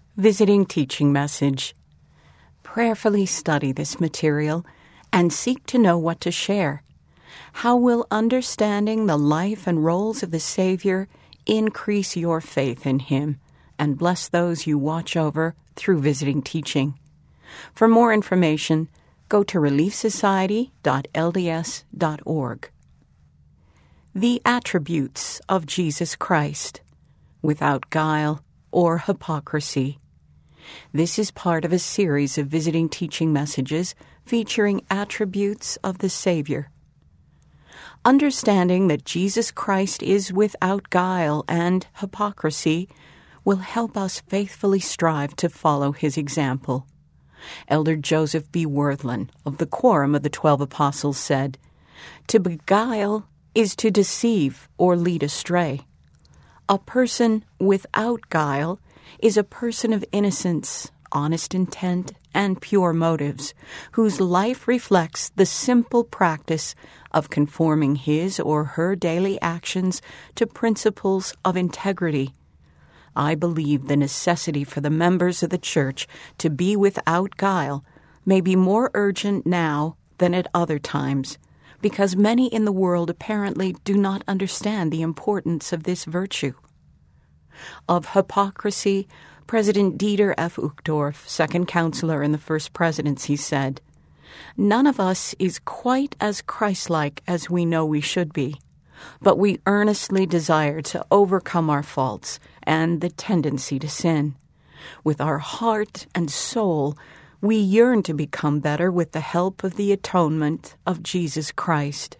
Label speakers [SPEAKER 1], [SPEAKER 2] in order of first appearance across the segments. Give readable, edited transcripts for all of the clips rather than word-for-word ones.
[SPEAKER 1] Visiting Teaching Message. Prayerfully study this material and seek to know what to share. How will understanding the life and roles of the Savior increase your faith in Him and bless those you watch over through visiting teaching? For more information, go to reliefsociety.lds.org. The attributes of Jesus Christ, without guile or hypocrisy. This is part of a series of visiting teaching messages featuring attributes of the Savior. Understanding that Jesus Christ is without guile and hypocrisy will help us faithfully strive to follow His example. Elder Joseph B. Worthlan of the Quorum of the 12 Apostles said, "To beguile is to deceive or lead astray. A person without guile is a person of innocence, honest intent, and pure motives, whose life reflects the simple practice of conforming his or her daily actions to principles of integrity. I believe the necessity for the members of the Church to be without guile may be more urgent now than at other times, because many in the world apparently do not understand the importance of this virtue." Of hypocrisy, President Dieter F. Uchtdorf, second counselor in the First Presidency, said, "None of us is quite as Christ-like as we know we should be, but we earnestly desire to overcome our faults and the tendency to sin. With our heart and soul, we yearn to become better with the help of the atonement of Jesus Christ.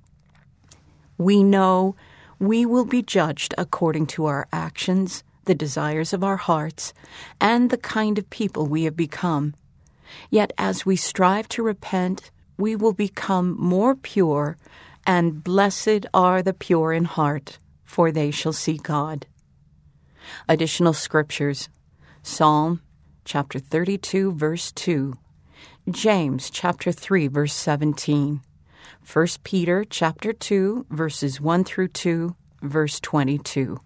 [SPEAKER 1] We know we will be judged according to our actions, the desires of our hearts, and the kind of people we have become. Yet as we strive to repent, we will become more pure, and blessed are the pure in heart, for they shall see God." Additional scriptures: Psalm chapter 32, verse 2, James chapter 3, verse 17, 1 Peter chapter 2, verses 1 through 2, verse 22.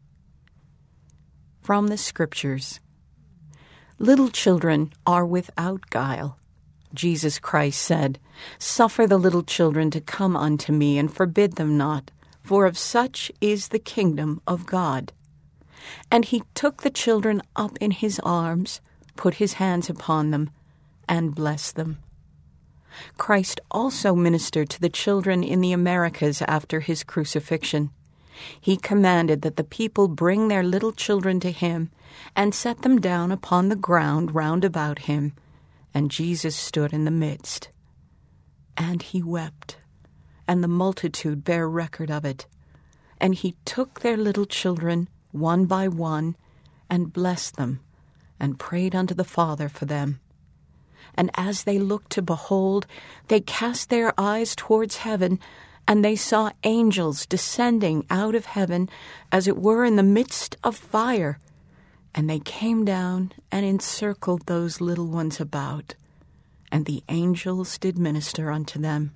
[SPEAKER 1] From the Scriptures. Little children are without guile. Jesus Christ said, "Suffer the little children to come unto me, and forbid them not, for of such is the kingdom of God. And he took the children up in his arms, put his hands upon them, and blessed them." Christ also ministered to the children in the Americas after his crucifixion. He commanded that the people bring their little children to him and set them down upon the ground round about him, and Jesus stood in the midst. And he wept, and the multitude bare record of it. And he took their little children one by one and blessed them, and prayed unto the Father for them. And as they looked to behold, they cast their eyes towards heaven, and they saw angels descending out of heaven, as it were in the midst of fire. And they came down and encircled those little ones about, and the angels did minister unto them.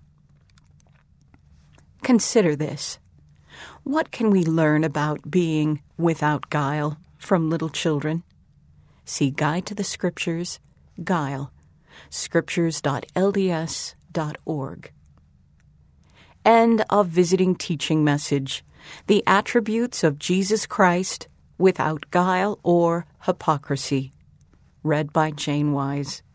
[SPEAKER 1] Consider this. What can we learn about being without guile from little children? See Guide to the Scriptures, Guile, scriptures.lds.org. End of visiting teaching message. The attributes of Jesus Christ without guile or hypocrisy. Read by Jane Wise.